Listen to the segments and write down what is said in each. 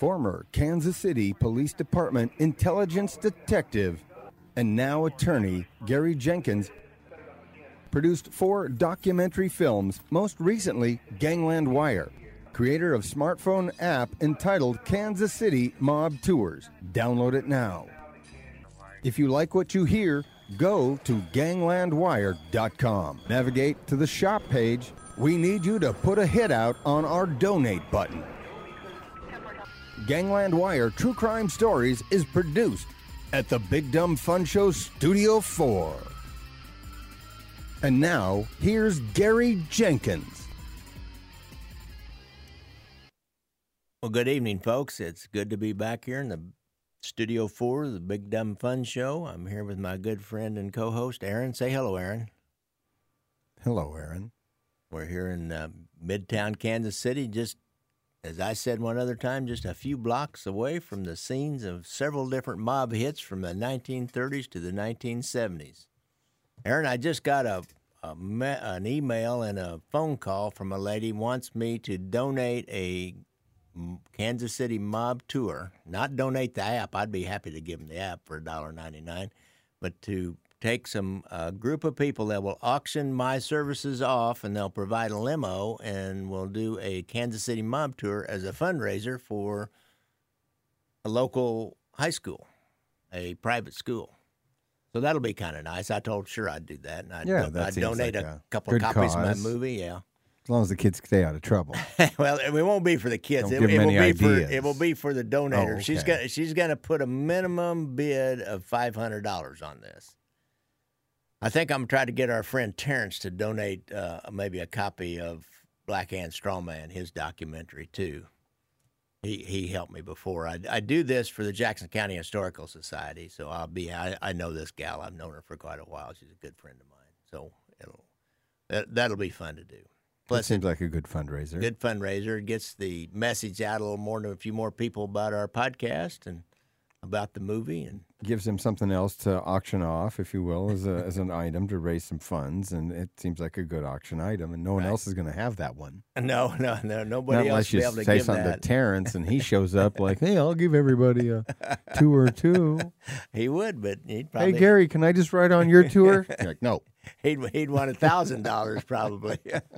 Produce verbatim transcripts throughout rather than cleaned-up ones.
former Kansas City Police Department intelligence detective and now attorney Gary Jenkins produced four documentary films, most recently Gangland Wire, creator of smartphone app entitled Kansas City Mob Tours. Download it now. If you like what you hear, go to gangland wire dot com. Navigate to the shop page. We need you to put a hit out on our donate button. Gangland Wire True Crime Stories is produced at the Big Dumb Fun Show Studio four. And now, here's Gary Jenkins. Well, good evening, folks. It's good to be back here in the Studio four, the Big Dumb Fun Show. I'm here with my good friend and co-host, Aaron. Say hello, Aaron. Hello, Aaron. We're here in uh, Midtown Kansas City, just as I said one other time, just a few blocks away from the scenes of several different mob hits from the nineteen thirties to the nineteen seventies. Aaron, I just got a, a an email and a phone call from a lady who wants me to donate a Kansas City mob tour. Not donate the app. I'd be happy to give them the app for one dollar and ninety-nine cents, but to take some uh, group of people that will auction my services off, and they'll provide a limo, and we'll do a Kansas City mob tour as a fundraiser for a local high school, a private school. So that'll be kind of nice. I told sure I'd do that, and I'd, Yeah, that I'd seems donate like a a couple good copies cause. of my movie. Yeah. As long as the kids stay out of trouble. Well, it won't be for the kids. Don't It, give it them will any be for ideas. it will be for the donators. Oh, She's okay. gonna she's gonna put a minimum bid of five hundred dollars on this. I think I'm trying to get our friend Terrence to donate uh, maybe a copy of Black Hand Strawman, his documentary too. He he helped me before. I, I do this for the Jackson County Historical Society, so I'll be. I, I know this gal. I've known her for quite a while. She's a good friend of mine, so it'll that, that'll be fun to do. That seems like a good fundraiser. Good fundraiser. It gets the message out a little more to a few more people about our podcast and about the movie, and Gives them something else to auction off, if you will, as a as an item to raise some funds, and it seems like a good auction item, and no one Right. else is going to have that one. no, no, no, Not nobody else unless will you be able to say give something that. to Terrence, and he shows up like, "Hey, I'll give everybody a tour too." He would, but he'd probably Hey, Gary, can I just ride on your tour? You're like, no. he'd he'd want a thousand dollars probably.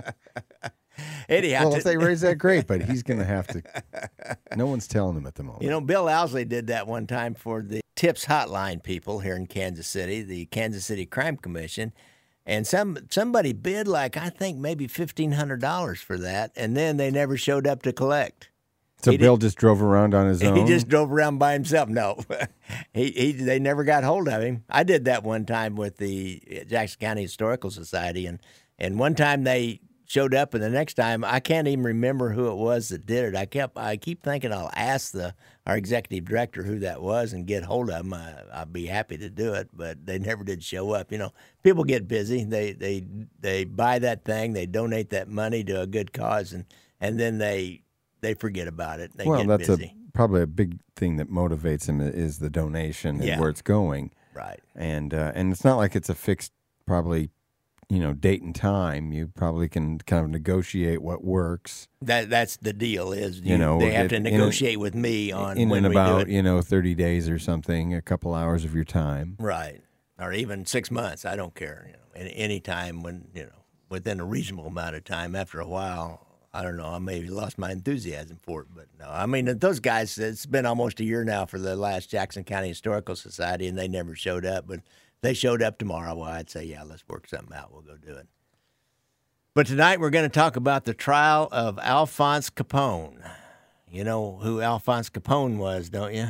Anyhow, Well, to- if they raise that, great, but he's going to have to. No one's telling him at the moment. you know, Bill Owsley did that one time for the Tips Hotline people here in Kansas City, the Kansas City Crime Commission, and some somebody bid like I think maybe fifteen hundred dollars for that, and then they never showed up to collect. so he Bill just drove around on his own. He just drove around by himself. No, he, he they never got hold of him. I did that one time with the Jackson County Historical Society, and and one time they showed up, and the next time I can't even remember who it was that did it. I kept I keep thinking I'll ask the our executive director who that was and get hold of him. I, I'd be happy to do it, but they never did show up. You know, people get busy. They they they buy that thing, they donate that money to a good cause, and and then they they forget about it. They well, get that's busy. a probably a big thing that motivates him is the donation and Yeah. where it's going. Right. And uh, and it's not like it's a fixed probably, you know, date and time. You probably can kind of negotiate what works That that's the deal. Is you, You know, they have it- to in a- negotiate with me on in when and we do about it. you know thirty days or something, a couple hours of your time. Right, or even six months. I don't care. You know, any, any time when you know within a reasonable amount of time. After a while, I don't know. I maybe lost my enthusiasm for it, but no. I mean, those guys. It's been almost a year now for the last Jackson County Historical Society, and they never showed up. But if they showed up tomorrow, well, I'd say, yeah, let's work something out. We'll go do it. But tonight we're going to talk about the trial of Alphonse Capone. You know who Alphonse Capone was, don't you?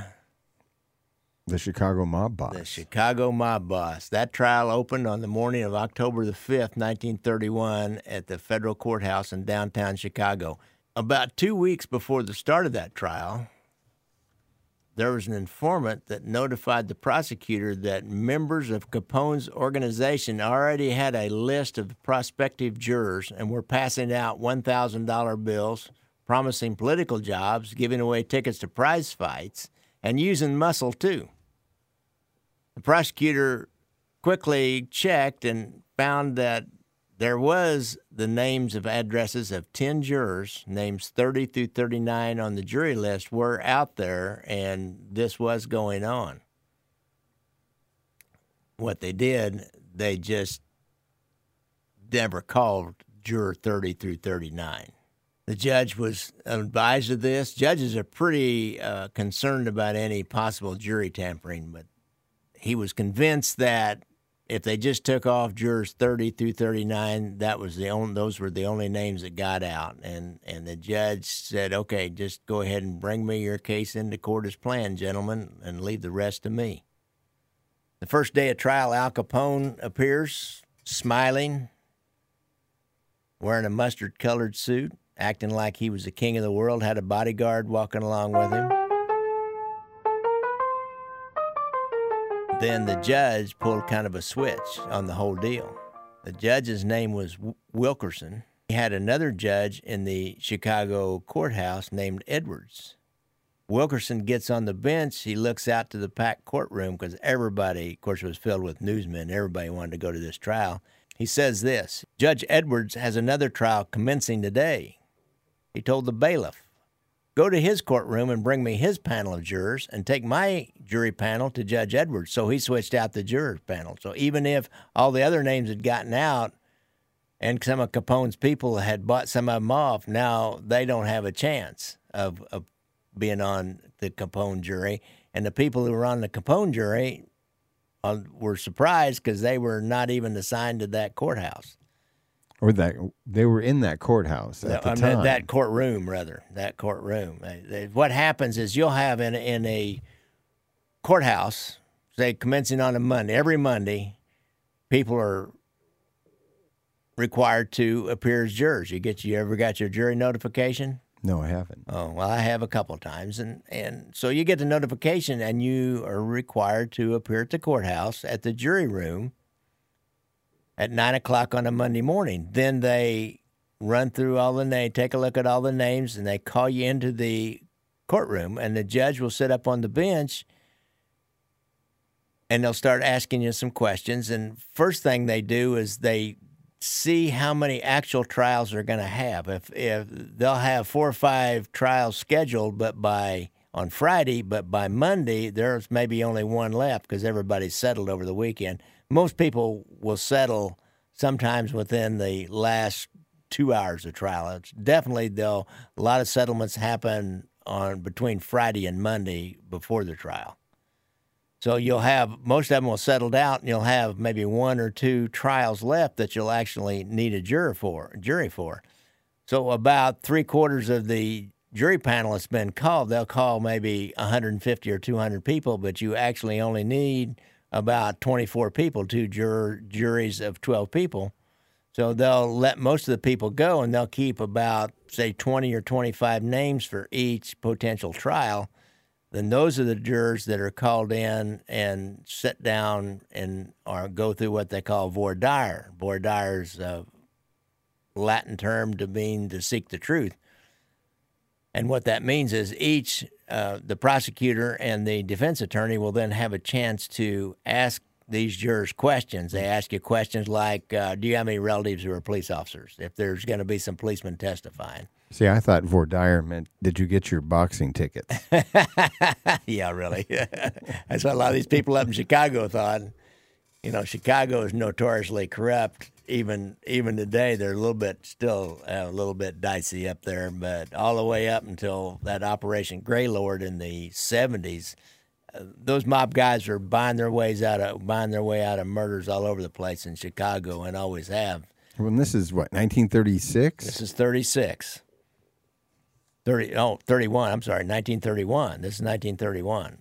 The Chicago mob boss. The Chicago mob boss. That trial opened on the morning of October the fifth, nineteen thirty-one, at the federal courthouse in downtown Chicago. About two weeks before the start of that trial, there was an informant that notified the prosecutor that members of Capone's organization already had a list of prospective jurors and were passing out one thousand dollar bills, promising political jobs, giving away tickets to prize fights, and using muscle, too. The prosecutor quickly checked and found that there was the names of addresses of ten jurors, names thirty through thirty-nine on the jury list were out there, and this was going on. What they did, they just never called juror thirty through thirty-nine. The judge was advised of this. Judges are pretty uh, concerned about any possible jury tampering, but he was convinced that if they just took off jurors thirty through thirty-nine, that was the only; those were the only names that got out. And and the judge said, "Okay, just go ahead and bring me your case into court as planned, gentlemen, and leave the rest to me." The first day of trial, Al Capone appears, smiling, wearing a mustard-colored suit, acting like he was the king of the world, had a bodyguard walking along with him. Then the judge pulled kind of a switch on the whole deal. The judge's name was Wilkerson. He had another judge in the Chicago courthouse named Edwards. Wilkerson gets on the bench. He looks out to the packed courtroom because everybody, of course, was filled with newsmen. Everybody wanted to go to this trial. He says this, "Judge Edwards has another trial commencing today." He told the bailiff, "Go to his courtroom and bring me his panel of jurors and take my jury panel to Judge Edwards." So he switched out the juror panel. So even if all the other names had gotten out and some of Capone's people had bought some of them off, now they don't have a chance of, of being on the Capone jury. And the people who were on the Capone jury uh, were surprised because they were not even assigned to that courthouse. Or that they were in that courthouse at the I mean, time. that courtroom, rather. That courtroom. They, they, what happens is you'll have in, in a courthouse, say, commencing on a Monday, every Monday, people are required to appear as jurors. You get you ever got your jury notification? No, I haven't. Oh, well, I have a couple of times. And, and so you get the notification, and you are required to appear at the courthouse at the jury room at nine o'clock on a Monday morning. Then they run through all the names, take a look at all the names, and they call you into the courtroom, and the judge will sit up on the bench, and they'll start asking you some questions. And first thing they do is they see how many actual trials they're going to have. If if they'll have four or five trials scheduled, but by on Friday, but by Monday there's maybe only one left because everybody's settled over the weekend. Most people will settle sometimes within the last two hours of trial. It's definitely, though, a lot of settlements happen on between Friday and Monday before the trial. So you'll have, most of them will settle out, and you'll have maybe one or two trials left that you'll actually need a juror for, a jury for. So about three quarters of the jury panel has been called. They'll call maybe one hundred fifty or two hundred people, but you actually only need about twenty-four people, two juror, juries of twelve people. So they'll let most of the people go, and they'll keep about, say, twenty or twenty-five names for each potential trial. Then those are the jurors that are called in and sit down and or go through what they call voir dire. Voir dire is a Latin term to mean to seek the truth. And what that means is each, uh, the prosecutor and the defense attorney will then have a chance to ask these jurors questions. They ask you questions like, uh, do you have any relatives who are police officers? If there's going to be some policemen testifying. See, I thought voir dire meant, did you get your boxing tickets? Yeah, really. That's what a lot of these people up in Chicago thought. You know, Chicago is notoriously corrupt. Even even today, they're a little bit still uh, a little bit dicey up there. But all the way up until that Operation Greylord in the seventies, uh, those mob guys are buying their ways out of buying their way out of murders all over the place in Chicago, and always have. Well, this is what, nineteen thirty-six? This is thirty-six. thirty, oh, thirty-one, I'm sorry, nineteen thirty-one. This is nineteen thirty-one.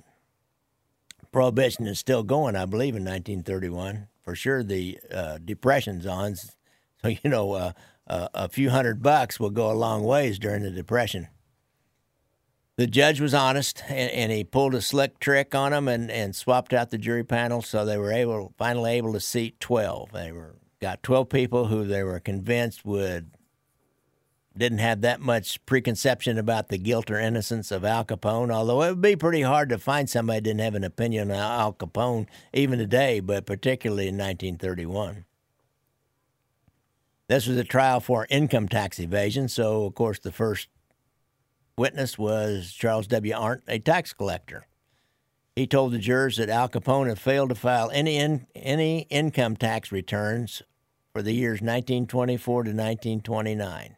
Prohibition is still going, I believe, in nineteen thirty-one. For sure, the uh, Depression's on. So, you know, uh, uh, a few hundred bucks will go a long ways during the Depression. The judge was honest, and, and he pulled a slick trick on them and, and swapped out the jury panel, so they were able finally able to seat twelve. They were got twelve people who they were convinced would didn't have that much preconception about the guilt or innocence of Al Capone, although it would be pretty hard to find somebody who didn't have an opinion on Al Capone even today, but particularly in nineteen thirty-one. This was a trial for income tax evasion, so, of course, the first witness was Charles W. Arndt, a tax collector. He told the jurors that Al Capone had failed to file any in, any income tax returns for the years nineteen twenty-four to nineteen twenty-nine.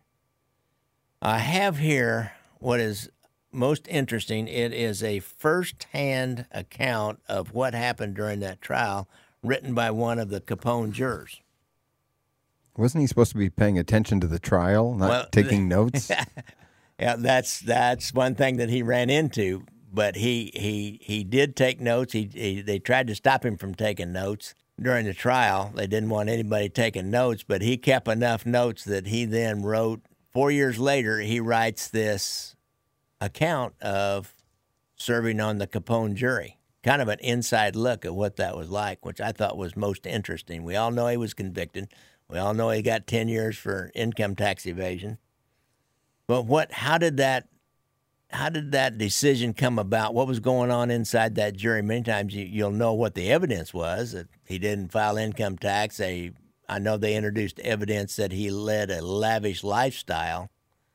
I have here what is most interesting. It is a first-hand account of what happened during that trial, written by one of the Capone jurors. Wasn't he supposed to be paying attention to the trial, not well, taking notes? Yeah, that's that's one thing that he ran into. But he he, he did take notes. He, he they tried to stop him from taking notes during the trial. They didn't want anybody taking notes, but he kept enough notes that he then wrote. Four years later, he writes this account of serving on the Capone jury. Kind of an inside look at what that was like, which I thought was most interesting. We all know he was convicted. We all know he got ten years for income tax evasion. But what? How did that? How did that decision come about? What was going on inside that jury? Many times you, you'll know what the evidence was, that he didn't file income tax. They, I know they introduced evidence that he led a lavish lifestyle.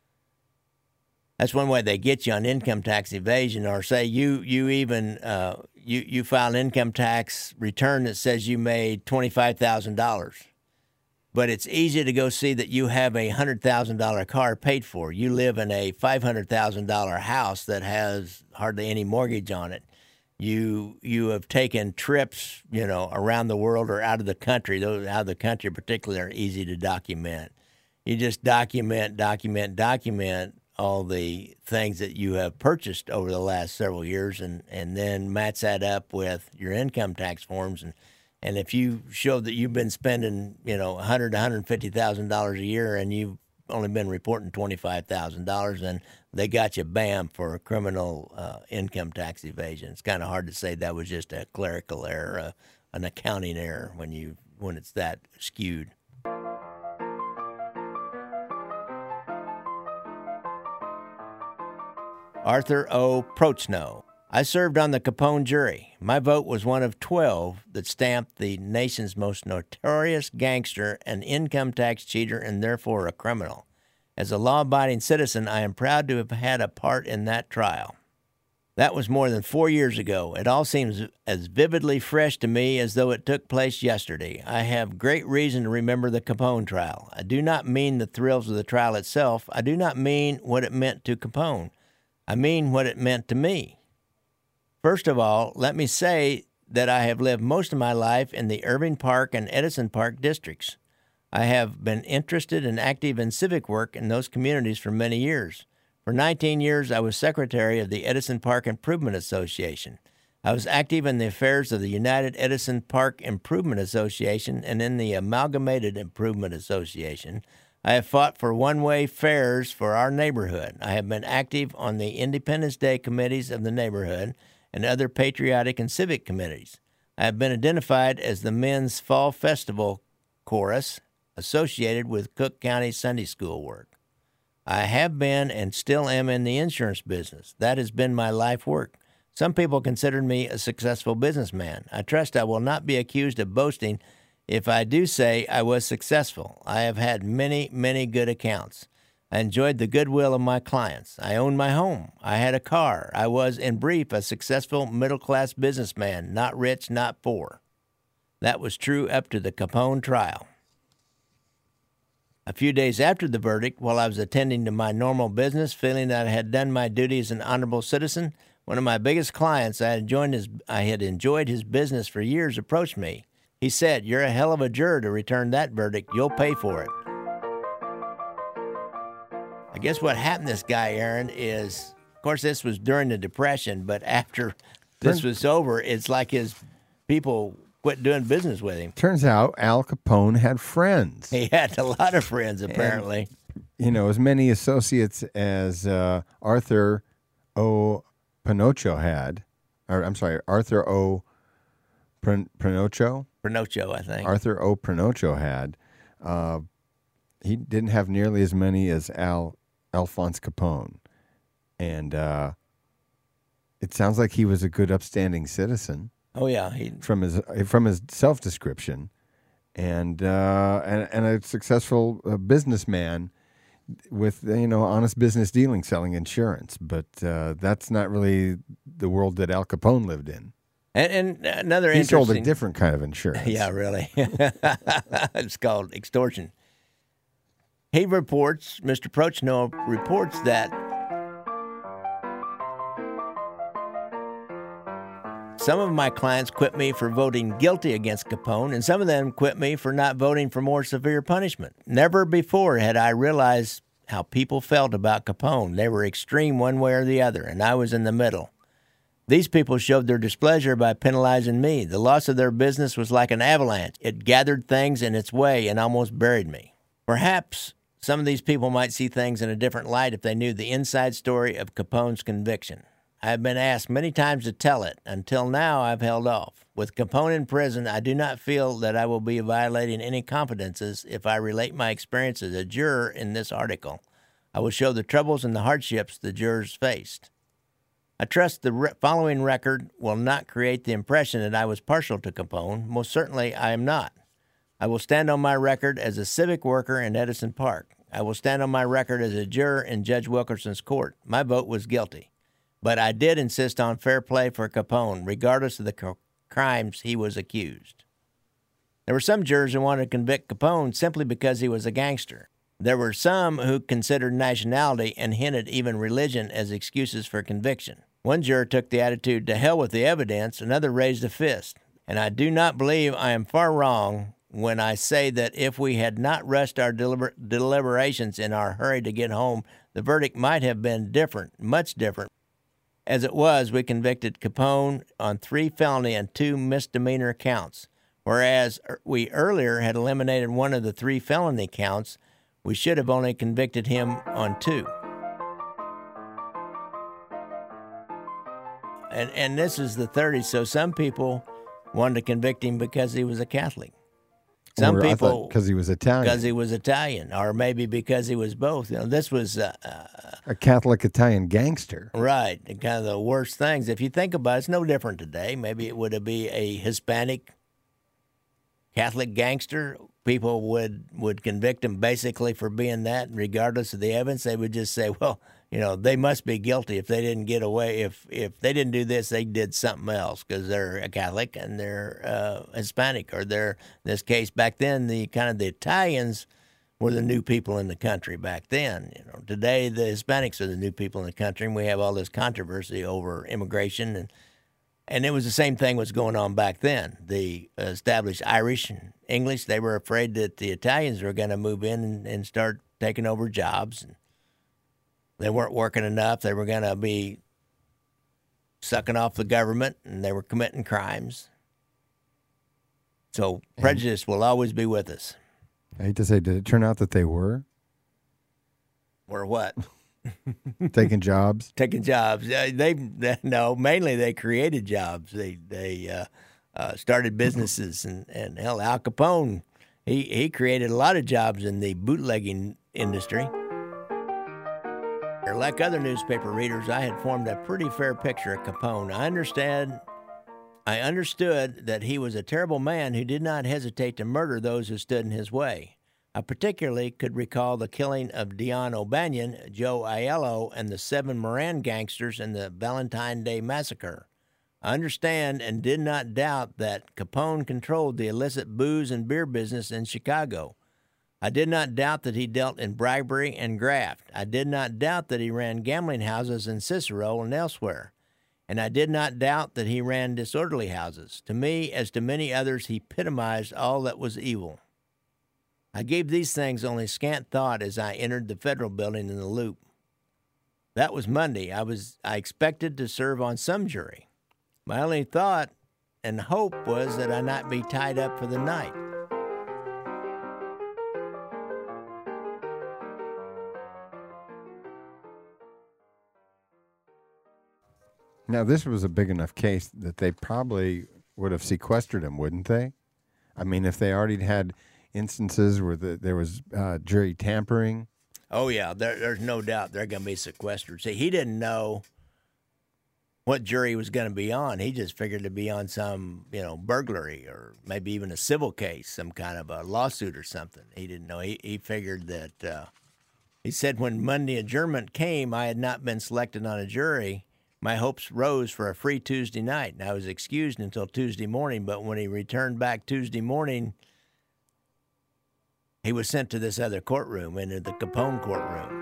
That's one way they get you on income tax evasion, or say you you even uh, you you file an income tax return that says you made twenty-five thousand dollars. But it's easy to go see that you have a one hundred thousand dollars car paid for. You live in a five hundred thousand dollars house that has hardly any mortgage on it. You you have taken trips, you know, around the world or out of the country. Those out of the country particularly are easy to document. You just document, document, document all the things that you have purchased over the last several years, and, and then match that up with your income tax forms. And And if you show that you've been spending, you know, one hundred thousand dollars to one hundred fifty thousand dollars a year and you've only been reporting twenty-five thousand dollars, then they got you, bam, for criminal uh, income tax evasion. It's kind of hard to say that was just a clerical error, uh, an accounting error when you when it's that skewed. Arthur O. Prochnow. I served on the Capone jury. My vote was one of twelve that stamped the nation's most notorious gangster an income tax cheater and therefore a criminal. As a law-abiding citizen, I am proud to have had a part in that trial. That was more than four years ago. It all seems as vividly fresh to me as though it took place yesterday. I have great reason to remember the Capone trial. I do not mean the thrills of the trial itself. I do not mean what it meant to Capone. I mean what it meant to me. First of all, let me say that I have lived most of my life in the Irving Park and Edison Park districts. I have been interested and active in civic work in those communities for many years. For nineteen years, I was secretary of the Edison Park Improvement Association. I was active in the affairs of the United Edison Park Improvement Association and in the Amalgamated Improvement Association. I have fought for one-way fares for our neighborhood. I have been active on the Independence Day committees of the neighborhood and other patriotic and civic committees. I have been identified as the Men's Fall Festival Chorus associated with Cook County Sunday School work. I have been and still am in the insurance business. That has been my life work. Some people consider me a successful businessman. I trust I will not be accused of boasting if I do say I was successful. I have had many, many good accounts. I enjoyed the goodwill of my clients. I owned my home. I had a car. I was, in brief, a successful middle-class businessman, not rich, not poor. That was true up to the Capone trial. A few days after the verdict, while I was attending to my normal business, feeling that I had done my duty as an honorable citizen, one of my biggest clients, I had, joined his, I had enjoyed his business for years, approached me. He said, "You're a hell of a juror to return that verdict. You'll pay for it." I guess what happened to this guy, Aaron, is, of course, this was during the Depression, but after this was over, it's like his people quit doing business with him. Turns out Al Capone had friends. He had a lot of friends, apparently. And, you know, as many associates as uh, Arthur O. Pinocho had. Or, I'm sorry, Arthur O. Prin- Pinocho? Pinocho, I think. Arthur O. Pinocho had. Uh, he didn't have nearly as many as Al Alphonse Capone. And uh, it sounds like he was a good, upstanding citizen. Oh, yeah. He... From his from his self-description. and uh, and, and a successful uh, businessman with, you know, honest business dealing, selling insurance. But uh, that's not really the world that Al Capone lived in. And, and another he interesting... sold a different kind of insurance. Yeah, really. It's called extortion. He reports, Mister Prochnow reports that some of my clients quit me for voting guilty against Capone, and some of them quit me for not voting for more severe punishment. Never before had I realized how people felt about Capone. They were extreme one way or the other, and I was in the middle. These people showed their displeasure by penalizing me. The loss of their business was like an avalanche. It gathered things in its way and almost buried me. Perhaps some of these people might see things in a different light if they knew the inside story of Capone's conviction. I have been asked many times to tell it. Until now, I've held off. With Capone in prison, I do not feel that I will be violating any confidences if I relate my experience as a juror in this article. I will show the troubles and the hardships the jurors faced. I trust the re- following record will not create the impression that I was partial to Capone. Most certainly, I am not. I will stand on my record as a civic worker in Edison Park. I will stand on my record as a juror in Judge Wilkerson's court. My vote was guilty. But I did insist on fair play for Capone, regardless of the co- crimes he was accused. There were some jurors who wanted to convict Capone simply because he was a gangster. There were some who considered nationality and hinted even religion as excuses for conviction. One juror took the attitude, to hell with the evidence. Another raised a fist. And I do not believe I am far wrong when I say that if we had not rushed our deliber- deliberations in our hurry to get home, the verdict might have been different, much different. As it was, we convicted Capone on three felony and two misdemeanor counts, whereas we earlier had eliminated one of the three felony counts. We should have only convicted him on two. And and this is the thirties, so some people wanted to convict him because he was a Catholic. Some or people because he was Italian. Because he was Italian, or maybe because he was both. You know, this was uh, uh, a Catholic Italian gangster. Right, and kind of the worst things. If you think about it, it's no different today. Maybe it would be a Hispanic Catholic gangster. People would, would convict him basically for being that, regardless of the evidence. They would just say, well, you know, they must be guilty if they didn't get away. If if they didn't do this, they did something else because they're a Catholic and they're uh, Hispanic, or they're, in this case, back then, the kind of the Italians were the new people in the country back then. You know, today the Hispanics are the new people in the country, and we have all this controversy over immigration, and and it was the same thing was going on back then. The established Irish and English, they were afraid that the Italians were going to move in and, and start taking over jobs. And they weren't working enough. They were going to be sucking off the government, and they were committing crimes. So prejudice will always be with us. I hate to say, did it turn out that they were? Were what? Taking jobs? Taking jobs. Uh, they, they no, mainly they created jobs. They they uh, uh, started businesses, and, and hell, Al Capone, he, he created a lot of jobs in the bootlegging industry. Like other newspaper readers, I had formed a pretty fair picture of Capone. I understand, I understood that he was a terrible man who did not hesitate to murder those who stood in his way. I particularly could recall the killing of Dion O'Banion, Joe Aiello, and the seven Moran gangsters in the Valentine Day Massacre. I understand and did not doubt that Capone controlled the illicit booze and beer business in Chicago. I did not doubt that he dealt in bribery and graft. I did not doubt that he ran gambling houses in Cicero and elsewhere. And I did not doubt that he ran disorderly houses. To me, as to many others, he epitomized all that was evil. I gave these things only scant thought as I entered the federal building in the Loop. That was Monday. I was I expected to serve on some jury. My only thought and hope was that I not be tied up for the night. Now, this was a big enough case that they probably would have sequestered him, wouldn't they? I mean, if they already had instances where the, there was uh, jury tampering. Oh, yeah, there, there's no doubt they're going to be sequestered. See, he didn't know what jury he was going to be on. He just figured to be on some, you know, burglary or maybe even a civil case, some kind of a lawsuit or something. He didn't know. He, he figured that, uh, he said when Monday adjournment came, I had not been selected on a jury. My hopes rose for a free Tuesday night, and I was excused until Tuesday morning. But when he returned back Tuesday morning, he was sent to this other courtroom, into the Capone courtroom.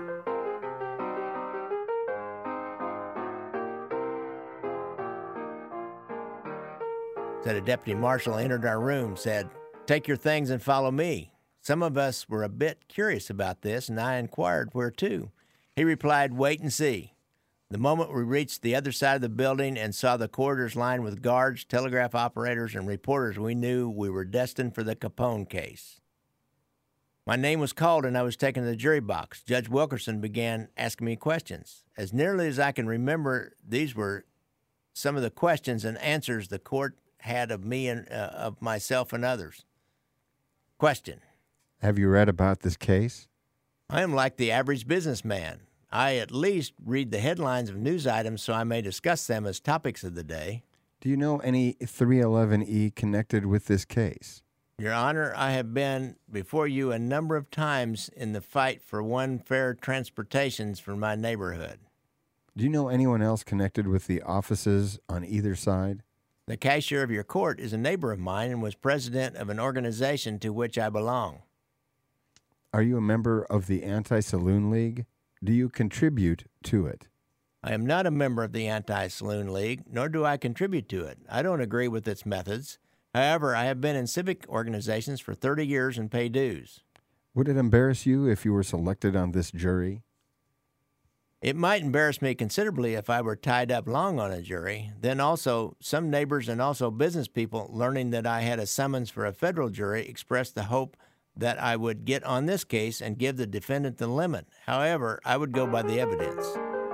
Said a deputy marshal entered our room, said, "Take your things and follow me." Some of us were a bit curious about this, and I inquired where to. He replied, "Wait and see." The moment we reached the other side of the building and saw the corridors lined with guards, telegraph operators, and reporters, we knew we were destined for the Capone case. My name was called, and I was taken to the jury box. Judge Wilkerson began asking me questions. As nearly as I can remember, these were some of the questions and answers the court had of me and uh, of myself and others. Question. Have you read about this case? I am like the average businessman. I at least read the headlines of news items so I may discuss them as topics of the day. Do you know any three eleven E connected with this case? Your Honor, I have been before you a number of times in the fight for one fair transportations for my neighborhood. Do you know anyone else connected with the offices on either side? The cashier of your court is a neighbor of mine and was president of an organization to which I belong. Are you a member of the Anti-Saloon League? Do you contribute to it? I am not a member of the Anti-Saloon League, nor do I contribute to it. I don't agree with its methods. However, I have been in civic organizations for thirty years and pay dues. Would it embarrass you if you were selected on this jury? It might embarrass me considerably if I were tied up long on a jury. Then also, some neighbors and also business people, learning that I had a summons for a federal jury, expressed the hope that I would get on this case and give the defendant the limit. However, I would go by the evidence.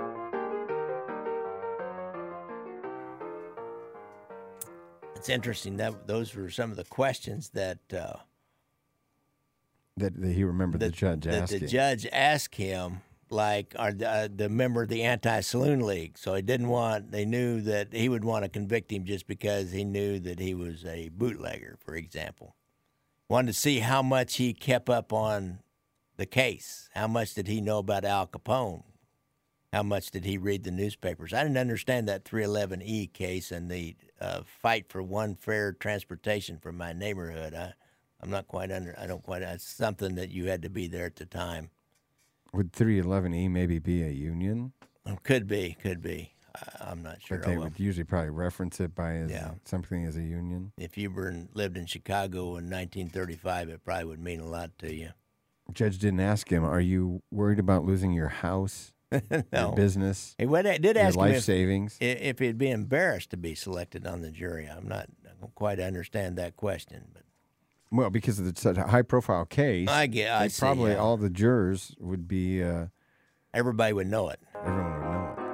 It's interesting that those were some of the questions that uh, that, that he remembered that, the judge that asking. the judge asked him, like, are the, uh, the member of the Anti-Saloon League. So he didn't want. They knew that he would want to convict him just because he knew that he was a bootlegger, for example. Wanted to see how much he kept up on the case. How much did he know about Al Capone? How much did he read the newspapers? I didn't understand that three eleven E case and the uh, fight for one fair transportation for my neighborhood. I, I'm not quite under. I don't quite. It's something that you had to be there at the time. Would three eleven E maybe be a union? Could be. Could be. I, I'm not sure. But they Oh, well. would usually probably reference it by as Yeah. something as a union. If you were in, lived in Chicago in nineteen thirty-five, it probably would mean a lot to you. Judge didn't ask him, are you worried about losing your house, No. your business, He would, did your ask him life if, savings? if he'd be embarrassed to be selected on the jury. I'm not I don't quite understand that question, but Well, because it's such a high-profile case, I get. I they see, probably yeah. all the jurors would be, uh, Everybody would know it. everyone would know it.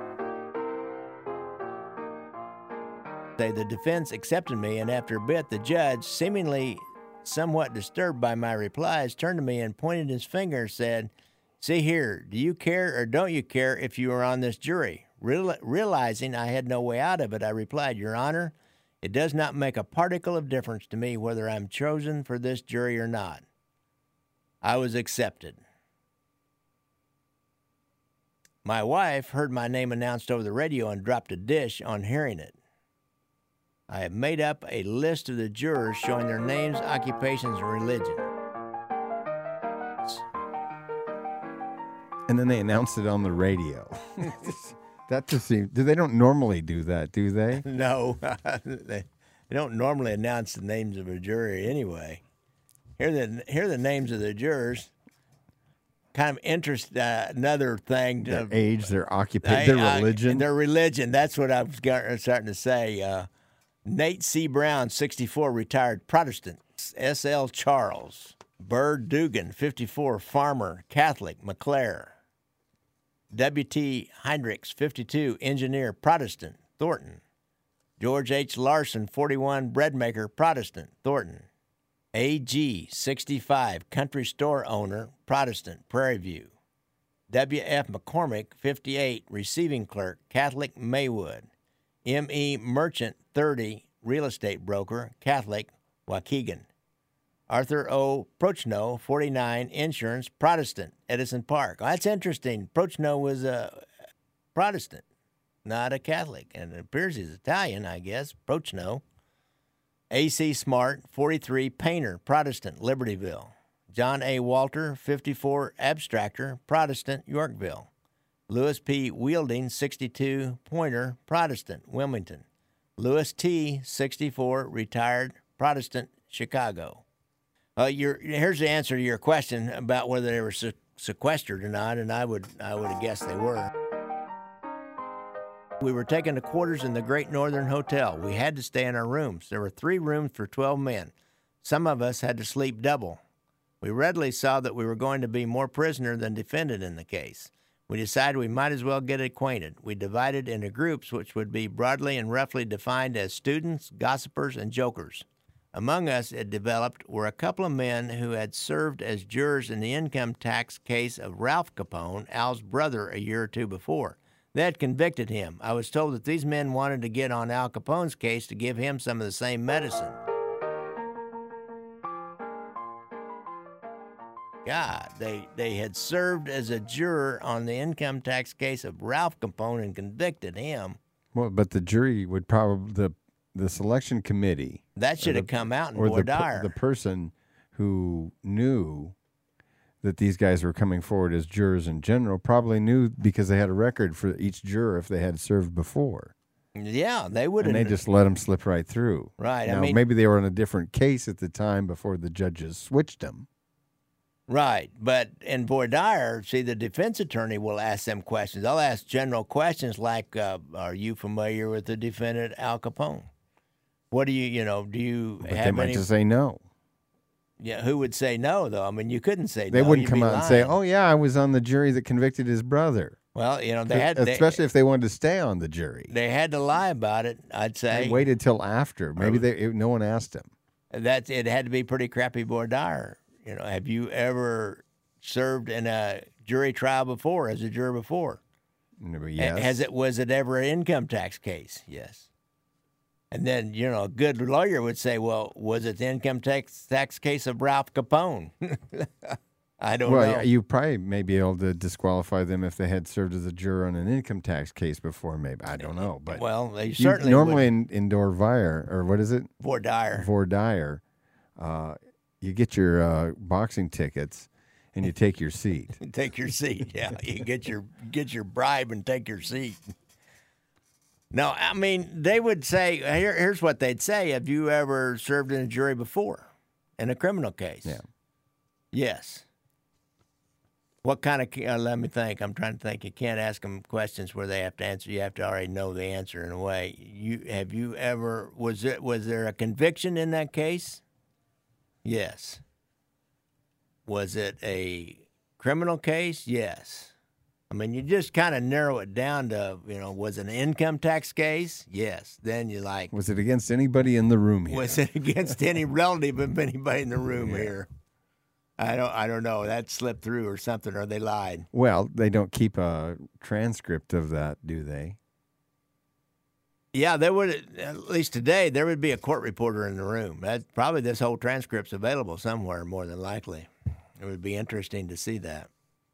Say the defense accepted me, and after a bit, the judge, seemingly somewhat disturbed by my replies, turned to me and pointed his finger and said, "See here, do you care or don't you care if you are on this jury?" Real, realizing I had no way out of it, I replied, "Your Honor, it does not make a particle of difference to me whether I'm chosen for this jury or not." I was accepted. My wife heard my name announced over the radio and dropped a dish on hearing it. I have made up a list of the jurors showing their names, occupations, and religion. And then they announced it on the radio. That just seems, they don't normally do that, do they? No, they, they don't normally announce the names of a jury anyway. Here are the, here are the names of the jurors. Kind of interest, uh, another thing. Their to, age, their occupation, their I- I- religion. their religion. That's what I was gar- starting to say. Uh, Nate C. Brown, sixty-four, retired Protestant. S L. Charles. Burr Dugan, fifty-four, farmer, Catholic, McClare. W T. Heinrichs, fifty-two, engineer, Protestant, Thornton. George H. Larson, forty-one, bread maker, Protestant, Thornton. A G, sixty-five, country store owner, Protestant, Prairie View. W F. McCormick, fifty-eight, receiving clerk, Catholic, Maywood. M E. Merchant, thirty, real estate broker, Catholic, Waukegan. Arthur O. Prochnow, forty-nine, insurance, Protestant, Edison Park. Well, that's interesting. Prochnow was a Protestant, not a Catholic, and it appears he's Italian, I guess, Prochnow. A C. Smart, forty-three, painter, Protestant, Libertyville. John A. Walter, fifty-four, abstractor, Protestant, Yorkville. Lewis P. Wielding, sixty-two, pointer, Protestant, Wilmington. Lewis T., sixty-four, retired, Protestant, Chicago. Uh, your, here's the answer to your question about whether they were se- sequestered or not, and I would I would have guessed they were. We were taken to quarters in the Great Northern Hotel. We had to stay in our rooms. There were three rooms for twelve men. Some of us had to sleep double. We readily saw that we were going to be more prisoner than defendant in the case. We decided we might as well get acquainted. We divided into groups which would be broadly and roughly defined as students, gossipers, and jokers. Among us, it developed, were a couple of men who had served as jurors in the income tax case of Ralph Capone, Al's brother, a year or two before. They had convicted him. I was told that these men wanted to get on Al Capone's case to give him some of the same medicine. God, they, they had served as a juror on the income tax case of Ralph Capone and convicted him. Well, but the jury would probably, the the selection committee. That should have come out in or voir the, dire. the person who knew that these guys were coming forward as jurors in general probably knew because they had a record for each juror if they had served before. Yeah, they would have. And they just let them slip right through. Right. Now, I mean, maybe they were on a different case at the time before the judges switched them. Right, but in voir dire, see, the defense attorney will ask them questions. They'll ask general questions like, uh, are you familiar with the defendant Al Capone? What do you, you know, do you But have they might any... just say no. Yeah, who would say no, though? I mean, you couldn't say They no. wouldn't You'd come be out and say, lying. oh, yeah, I was on the jury that convicted his brother. Well, you know, they had... Especially they, if they wanted to stay on the jury. They had to lie about it, I'd say. They waited till after. Maybe they, it, no one asked him. That, it had to be pretty crappy voir dire. You know, have you ever served in a jury trial before, as a juror before? Yes. Has it, was it ever an income tax case? Yes. And then, you know, a good lawyer would say, well, was it the income tax tax case of Ralph Capone? I don't well, know. You probably may be able to disqualify them if they had served as a juror on an income tax case before, maybe. I don't know. But well, they you, certainly normally in, in voir dire, or what is it? Voir dire. Voir dire, uh, you get your uh, boxing tickets and you take your seat. Take your seat, yeah. You get your get your bribe and take your seat. No, I mean, they would say, here, here's what they'd say. Have you ever served in a jury before in a criminal case? Yeah. Yes. What kind of, uh, let me think. I'm trying to think. You can't ask them questions where they have to answer. You have to already know the answer in a way. You Have you ever, was it, was there a conviction in that case? Yes. Was it a criminal case? Yes. I mean, you just kind of narrow it down to, you know, was it an income tax case? Yes. Then you like. Was it against anybody in the room here? Was it against any relative of anybody in the room Yeah. here? I don't. I don't know. That slipped through or something, or they lied. Well, they don't keep a transcript of that, do they? Yeah, there would. At least today, there would be a court reporter in the room. That probably this whole transcript's available somewhere. More than likely, it would be interesting to see that.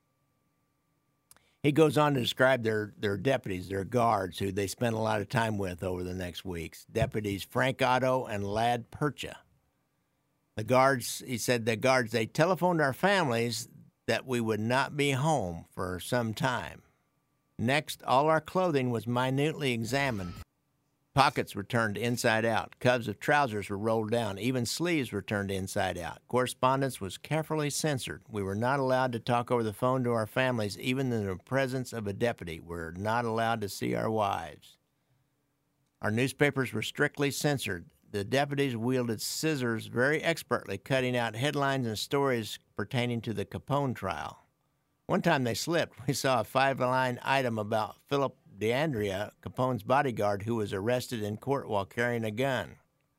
He goes on to describe their, their deputies, their guards, who they spent a lot of time with over the next weeks. Deputies Frank Otto and Lad Percha. The guards, he said, the guards, they telephoned our families that we would not be home for some time. Next, all our clothing was minutely examined. Pockets were turned inside out. Cubs of trousers were rolled down. Even sleeves were turned inside out. Correspondence was carefully censored. We were not allowed to talk over the phone to our families, even in the presence of a deputy. We were not allowed to see our wives. Our newspapers were strictly censored. The deputies wielded scissors very expertly, cutting out headlines and stories pertaining to the Capone trial. One time they slipped. We saw a five-line item about Philip DeAndrea, Capone's bodyguard, who was arrested in court while carrying a gun.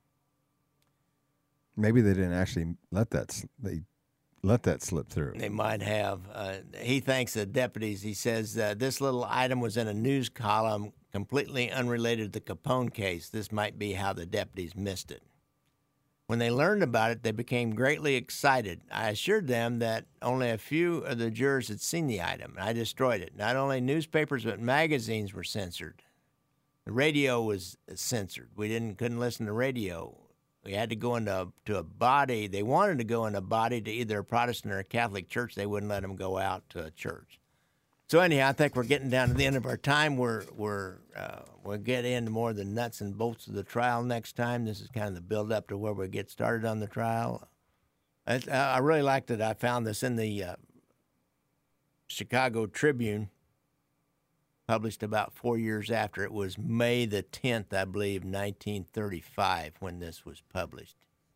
Maybe they didn't actually let that they let that slip through. They might have. Uh, he thanks the deputies. He says uh, this little item was in a news column completely unrelated to the Capone case, this might be how the deputies missed it. When they learned about it, they became greatly excited. I assured them that only a few of the jurors had seen the item, and I destroyed it. Not only newspapers, but magazines were censored. The radio was censored. We didn't couldn't listen to radio. We had to go into to a body. They wanted to go in a body to either a Protestant or a Catholic church. They wouldn't let them go out to a church. So anyhow, I think we're getting down to the end of our time. We're we're uh, we'll get into more of the nuts and bolts of the trial next time. This is kind of the build up to where we get started on the trial. I, I really liked it. I found this in the uh, Chicago Tribune, published about four years after. It was May the tenth, I believe, nineteen thirty-five, when this was published.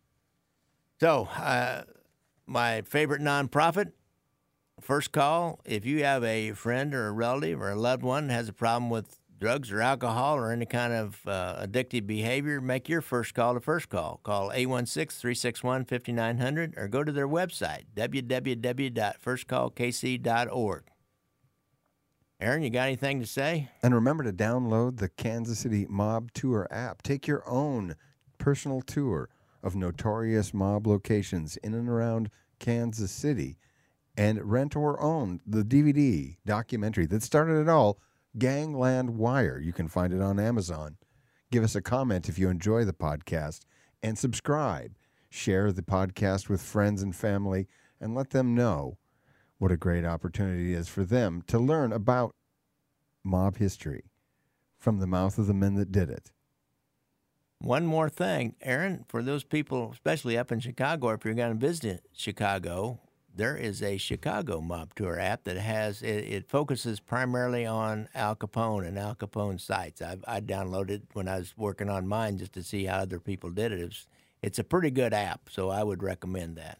So, uh, my favorite nonprofit. First call, if you have a friend or a relative or a loved one that has a problem with drugs or alcohol or any kind of uh, addictive behavior, make your first call to First Call. Call eight one six, three six one, five nine zero zero or go to their website, w w w dot first call k c dot org. Aaron, you got anything to say? And remember to download the Kansas City Mob Tour app. Take your own personal tour of notorious mob locations in and around Kansas City, and rent or own the D V D documentary that started it all, Gangland Wire. You can find it on Amazon. Give us a comment if you enjoy the podcast, and subscribe. Share the podcast with friends and family, and let them know what a great opportunity it is for them to learn about mob history from the mouth of the men that did it. One more thing, Aaron, for those people, especially up in Chicago, if you're going to visit Chicago, there is a Chicago Mob Tour app that has, it, it focuses primarily on Al Capone and Al Capone sites. I, I downloaded it when I was working on mine just to see how other people did it. It's, it's a pretty good app, so I would recommend that.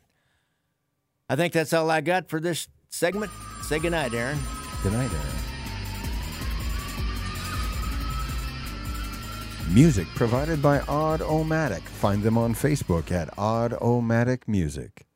I think that's all I got for this segment. Say goodnight, Aaron. Good night, Aaron. Music provided by Odd-O-Matic. Find them on Facebook at Odd-O-Matic Music.